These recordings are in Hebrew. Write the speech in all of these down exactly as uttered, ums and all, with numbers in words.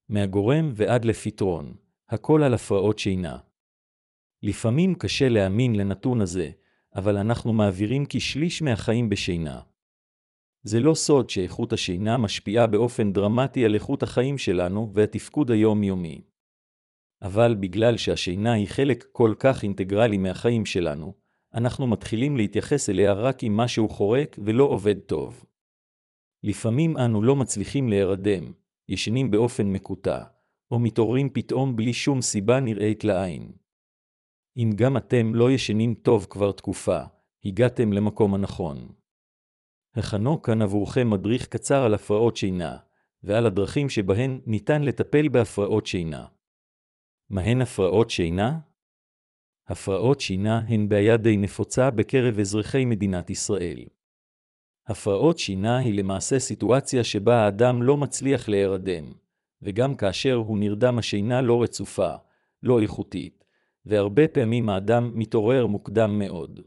מהגורם ועד לפתרון, הכל על הפרעות שינה. לפעמים קשה להאמין לנתון הזה, אבל אנחנו מעבירים כשליש מהחיים בשינה. זה לא סוד שאיכות השינה משפיעה באופן דרמטי על איכות החיים שלנו והתפקוד היומיומי. אבל בגלל שהשינה היא חלק כל כך אינטגרלי מהחיים שלנו, אנחנו מתחילים להתייחס אליה רק אם משהו חורק ולא עובד טוב. לפעמים אנו לא מצליחים להירדם, ישנים באופן מקוטע, או מתעוררים פתאום בלי שום סיבה נראית לעין. אם גם אתם לא ישנים טוב כבר תקופה, הגעתם למקום הנכון. הכנו כאן עבורכם מדריך קצר על הפרעות שינה, ועל הדרכים שבהן ניתן לטפל בהפרעות שינה. מהן הפרעות שינה? הפרעות שינה הן בעיה די נפוצה בקרב אזרחי מדינת ישראל. הפרעות שינה היא למעשה סיטואציה שבה האדם לא מצליח להירדם, וגם כאשר הוא נרדם השינה לא רצופה, לא איכותית, והרבה פעמים האדם מתעורר מוקדם מאוד.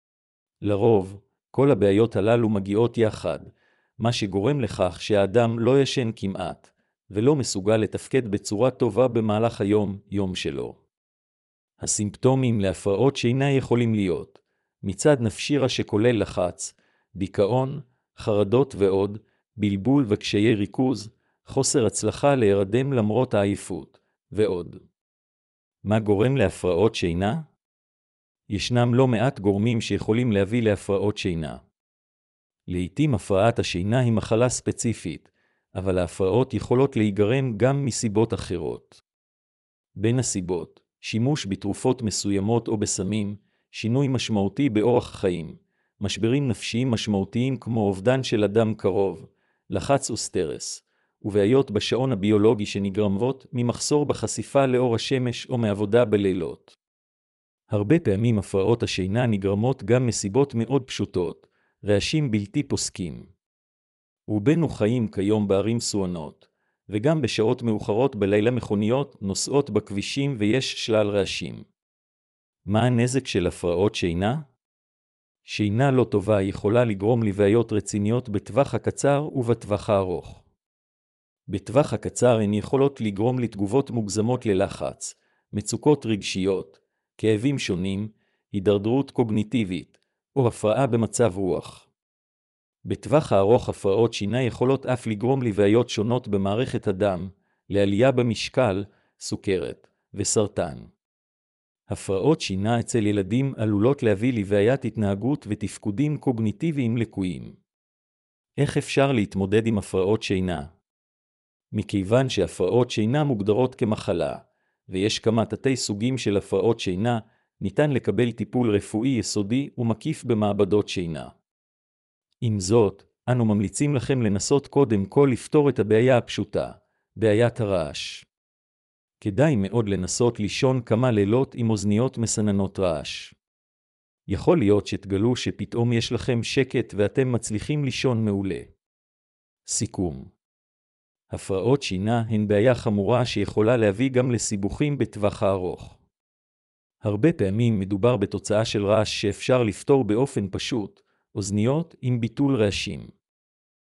לרוב, כל הבעיות הללו מגיעות יחד, מה שגורם לכך שהאדם לא ישן כמעט, ולא מסוגל לתפקד בצורה טובה במהלך היום, יום שלו. הסימפטומים להפרעות שינה יכולים להיות מצד נפשי שכולל לחץ, דיכאון, חרדות ועוד, בלבול וקשיי ריכוז, חוסר הצלחה להירדם למרות העייפות, ועוד. מה גורם להפרעות שינה? ישנם לא מעט גורמים שיכולים להביא להפרעות שינה. לעתים הפרעת השינה היא מחלה ספציפית, אבל ההפרעות יכולות להיגרם גם מסיבות אחרות. בין הסיבות, שימוש בתרופות מסוימות או בסמים, שינוי משמעותי באורח חיים, משברים נפשיים משמעותיים כמו אובדן של אדם קרוב, לחץ וסטרס, ובעיות בשעון הביולוגי שנגרמות ממחסור בחשיפה לאור השמש או מעבודה בלילות. הרבה פעמים הפרעות השינה נגרמות גם מסיבות מאוד פשוטות, רעשים בלתי פוסקים. רובנו חיים כיום בערים סואנות, וגם בשעות מאוחרות בלילה מכוניות נוסעות בכבישים ויש שלל רעשים. מה הנזק של הפרעות שינה? שינה לא טובה יכולה לגרום לבעיות רציניות בטווח הקצר ובטווח הארוך. בטווח הקצר הן יכולות לגרום לתגובות מוגזמות ללחץ, מצוקות רגשיות, כאבים שונים, הידרדרות קוגניטיבית, או הפרעה במצב רוח. בטווח הארוך הפרעות שינה יכולות אף לגרום לבעיות שונות במערכת הדם, לעלייה במשקל, סוכרת וסרטן. הפרעות שינה אצל ילדים עלולות להביא לבעיית התנהגות ותפקודים קוגניטיביים לקויים. איך אפשר להתמודד עם הפרעות שינה? מכיוון שהפרעות שינה מוגדרות כמחלה, ויש כמה תתי סוגים של הפרעות שינה, ניתן לקבל טיפול רפואי יסודי ומקיף במעבדות שינה. עם זאת, אנו ממליצים לכם לנסות קודם כל לפתור את הבעיה הפשוטה, בעיית הרעש. כדאי מאוד לנסות לישון כמה לילות עם אוזניות מסננות רעש. יכול להיות שתגלו שפתאום יש לכם שקט ואתם מצליחים לישון מעולה. סיכום. הפרעות שינה הן בעיה חמורה שיכולה להביא גם לסיבוכים בטווח הארוך. הרבה פעמים מדובר בתוצאה של רעש שאפשר לפתור באופן פשוט, אוזניות עם ביטול רעשים.